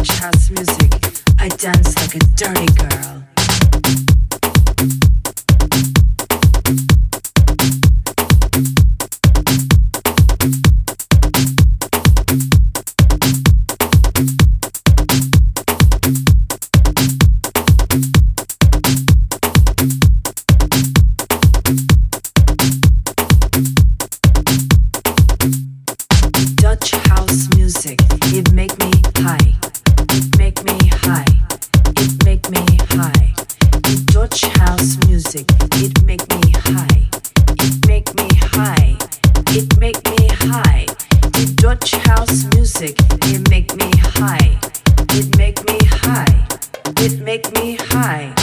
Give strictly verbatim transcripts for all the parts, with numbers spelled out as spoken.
Dutch house music, I dance like a dirty girl. Dutch house music, it make me high. It make me high. It make me high. The Dutch house music, it make me high. It make me high. It make me high. The Dutch house music, it make me high. It make me high. It make me high.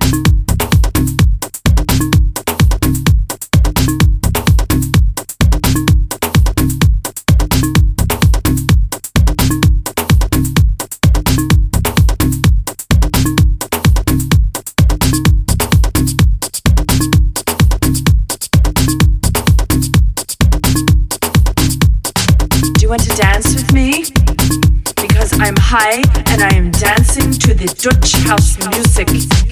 Want to dance with me? Because I'm high and I am dancing to the Dutch house music.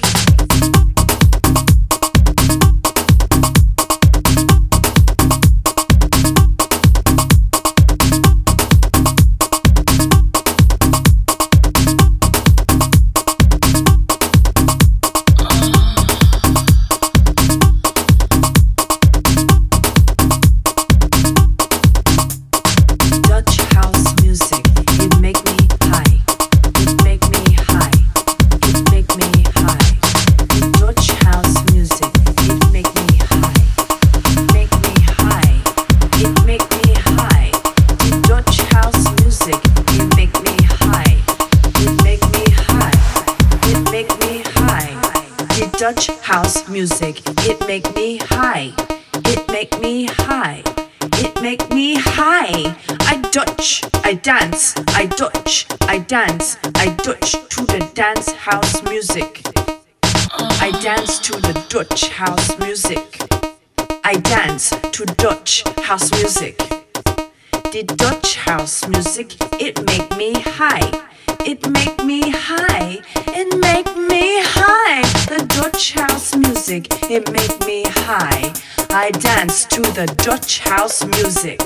Dutch house music, it make me high. It make me high. It make me high. I Dutch, I dance, I Dutch, I dance, I Dutch to the dance house music. I dance to the Dutch house music. I dance to Dutch house music. The Dutch house music, it make me high. It make me high. It make me high. The Dutch house music, it make me high. I dance to the Dutch house music.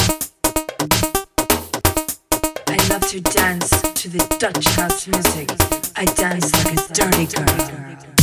I love to dance to the Dutch house music. I dance like a dirty girl.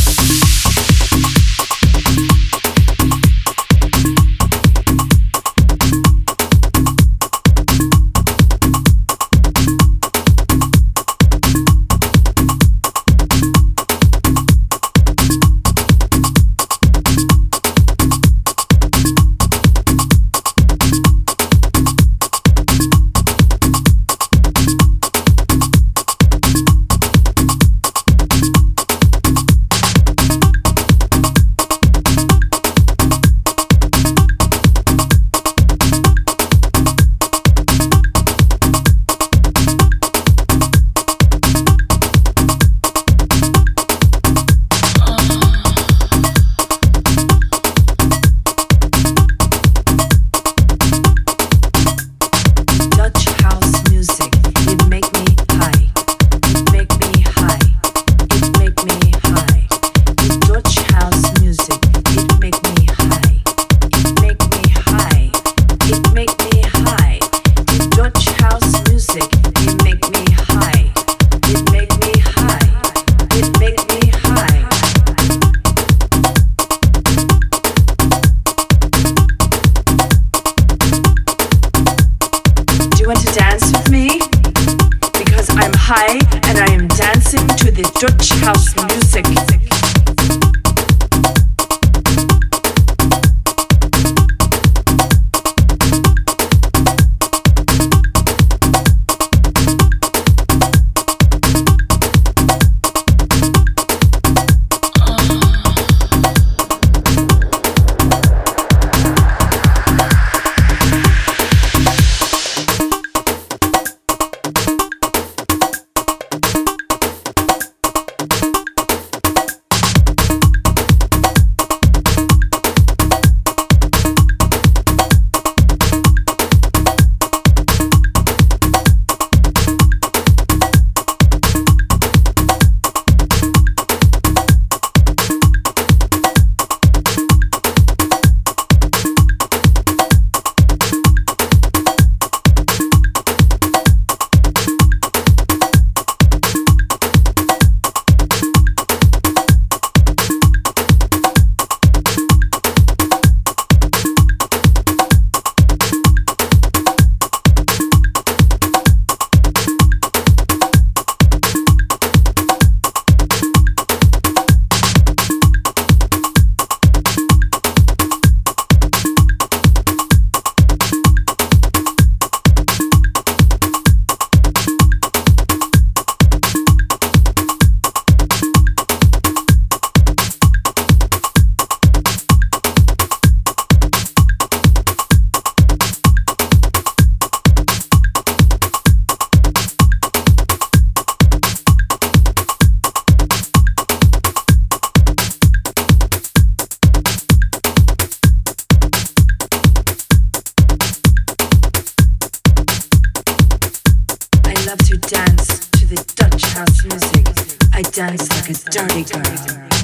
High and I am dancing to the Dutch house music. dance like a dirty girl.